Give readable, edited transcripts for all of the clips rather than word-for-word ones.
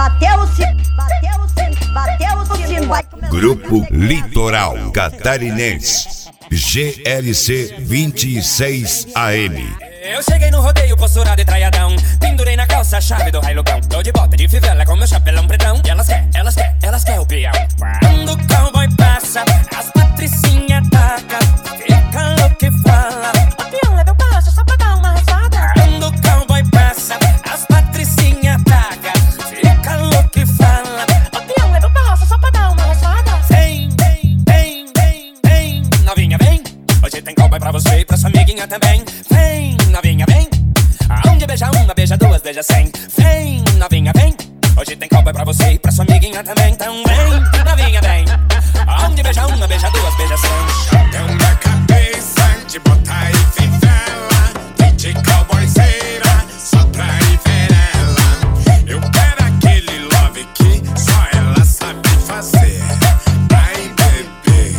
bateu o sino, bateu o sino, bateu o sino. Grupo Litoral Catarinense, GLC 26 AM. Eu cheguei no rodeio posturado e traiadão, pendurei na calça a chave do railogão. Tô de bota de fivela com meu chapelão pretão. E elas quer o peão. Quando o cowboy passa, as patricinhas tacam, fica louco e fala: o peão leva o baixo só pra dar uma rachada. Quando o cowboy passa, as patricinhas tacam, fica louco e fala: o peão leva o baixo só pra dar uma rachada. Vem, novinha vem, hoje tem cowboy pra você e pra sua amiguinha também. Vem, novinha vem, aonde beija uma, beija duas, beija 100. Vem, novinha vem, hoje tem cowboy pra você e pra sua amiguinha também. Então vem, novinha vem, aonde beija uma, beija duas, beija 100. Chapéu na cabeça, de bota e fivela, de cowboyzeira, só pra ir ver ela. Eu quero aquele love que só ela sabe fazer. Ai bebê,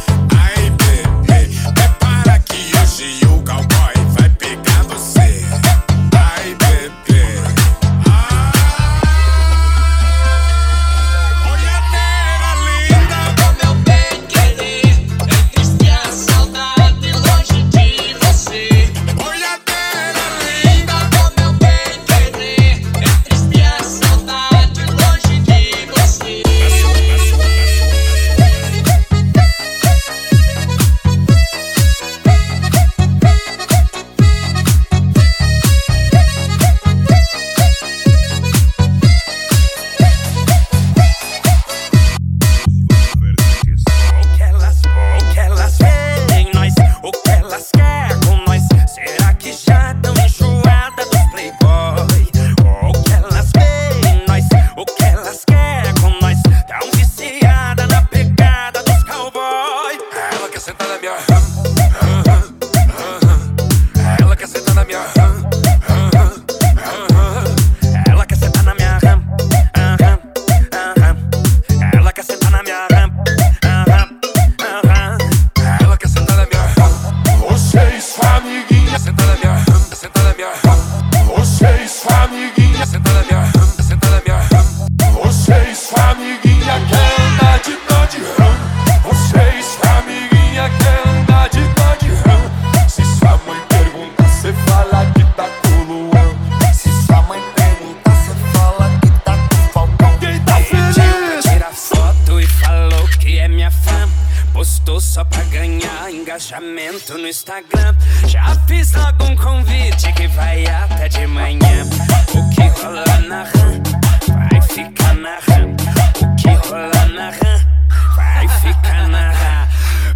prepara que hoje o cowboy vai pegar você. Ai bebê, olhadeira linda, Com meu bem querer, entriste a saudade longe de você. olhadeira linda. Com meu bem querer, entriste a saudade longe de você. O que elas querem nós, o que elas querem com nós. Será que já tão enjoadas dos playboy? O que elas querem nós, o que elas querem com nós. Tão viciada na pegada dos cowboy. Ela quer sentar na minha ela quer sentar na minha Ela quer sentar na minha ram, ela quer sentar na minha ram, ela quer sentar na minha você e sua amiguinha sentar na minha você e sua amiguinha sentar na minha você e sua amiguinha quer andar de Dodge Ram. Você e sua amiguinha quer andar de Dodge Ram. Se sua mãe perguntar, cê fala que tá com o Luan. Se sua mãe perguntar, cê fala que tá com o Falcão. Quem tá feliz? tira foto e falou que é minha fã. Postou só pra ganhar engajamento no Instagram. Já fiz logo um convite que vai até de manhã. O que rola na RAM vai ficar na RAM. O que rola na RAM vai ficar na RAM.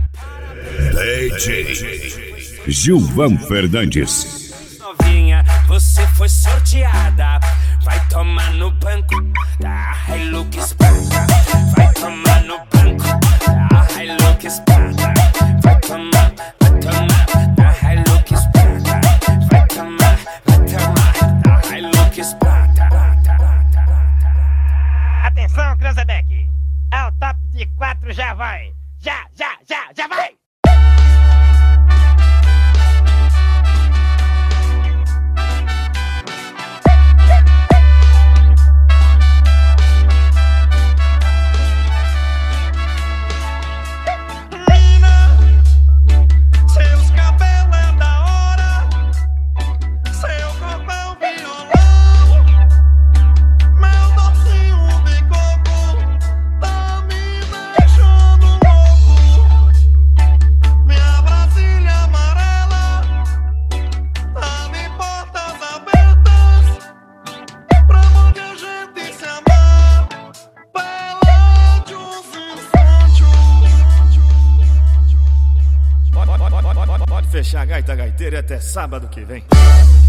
DJ Gilvan Fernandes. Novinha, você foi sorteada. Vai tomar no banco da Hilux Prata. Vai tomar no banco da Hilux Prata. Vai tomar da Hilux Prata. Vai tomar da Hilux Prata. Atenção, Cranzebeck! É o top de 4, já vai! Já vai! Seus cabelos é da hora, seu corpo é um violão, meu docinho de coco tá me deixando louco. Minha Brasília amarela tá de portas abertas pra onde a gente se amar. Peládios Pode fechar a gaita gaiteira até sábado que vem.